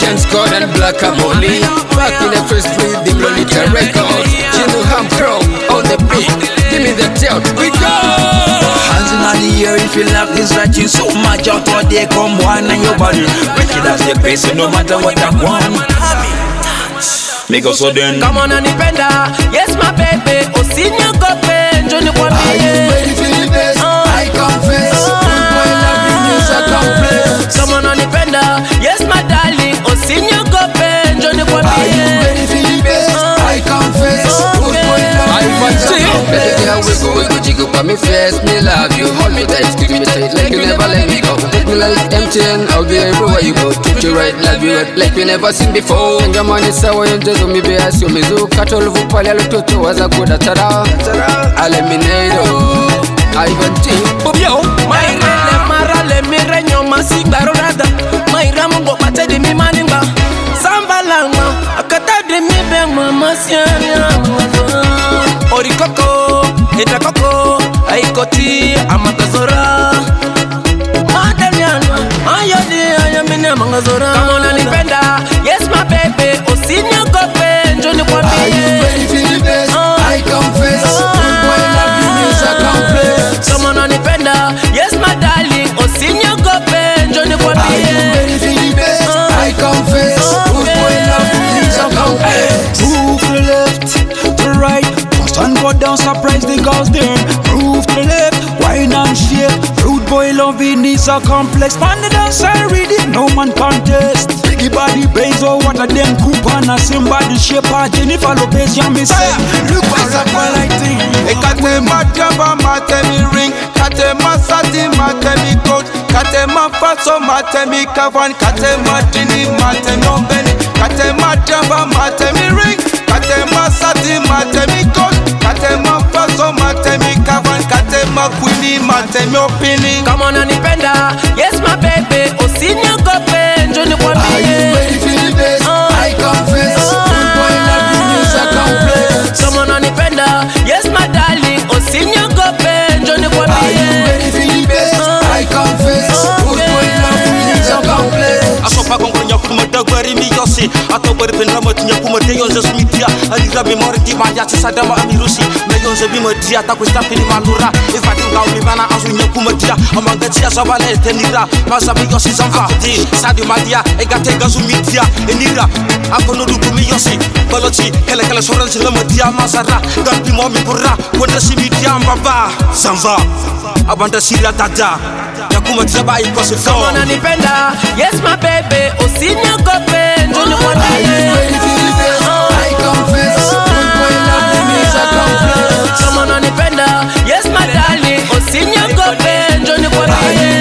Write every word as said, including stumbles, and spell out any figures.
Ken Scott and Black Amoli. Back in the first with the Lolita Records. You know I'm pro on the beat. Give me the tail, we go. Hands in the air if you love this right you so much out what they come one and your body. Break it as the pace no matter what I want. Make us so then. Come on and dependa. Yes my baby. Oh senior copain. Johnny Kwame. Are you ready for the best? I confess. Good boy loving is a complex. Come on and dependa. Yes my darling. Oh senior copain. Johnny Kwame. Are you ready for the best? I confess. Good boy loving is a complex. Yeah, we go, we go, jiggle for me first. Me love you, hold me tight, squeeze me tight, like you never let me go. Take me like M T N, I'll be everywhere you go. Treat you right, love you right, like we never seen before. And your money sawa yonjezo mi be asyo mizu. Katolu vupali alutoto waza kuda tara. Aleminado, Ivan T. Yo, my rele marale mire nyoma sigaro rada. My ramungo pate di mi manimba. Samba langa, akata di mi beng mama sianya. Orikoko, Eda Coco, Aikoti, Amatazora. Madaliana, Ayodi, Ayamina Mangazora. Come on and dependa. Yes, my baby, oh senior copain, Johnny Kwame. Are you ready for the best? I confess. Good boy loving is a complex. Come on and dependa. Yes, my darling, oh senior copain, Johnny Kwame. Are you ready for the best? I confess. Good boy loving is a complex. Move to the left, to the right. Stand go down, surprise the girls there. Move to the left, wine and shake. Rude boy loving is a complex. Man the dance I read it, no man contest. Biggie body brains or what a them coupon. A same body shape, a Jennifer Lopez, ya me say. Look what's up, I like thing. Kate mataba mate mi ring, kate masati mate mi coat, kate mafaso mate mi kavan, kate matini mate no beni, kate mataba mate mi ring, kate masati mate mi coat, kate mafaso mate mi kavan, kate makwini mate mi opini. Come on and dependa. Yes my baby, oh senior copain, Johnny Kwame. Are you ready for the best? I confess. Good boy loving is a complex. Come on and dependa. Yes my darling, oh senior copain, Johnny Kwame. Are you ready for the best? I confess. Good boy loving is a complex. Asopa gongonya kuma dagwari mi yosi atobari penramo tinya kuma deyonze smitia alira mi mordi maya sadama amirusi me yonze bi modia ta questa fini malura e fatti un gauli mana azunya kuma dia amanga tia sabale tenira masa mi yosi zamfa di sadi madia e gate gazumitia enira akono du mi yosi baloti kele kele soranzi la madia masara gampi momi burra wonda simitia mbaba zamva abanda sira dada yakuma traba ikose Come on and dependa. Yes my baby, oh senior copain, Johnny Kwame. Are you ready for the best? I confess. Good boy loving is a complex. Come on and dependa. Yes my darling, oh senior copain, Johnny Kwame.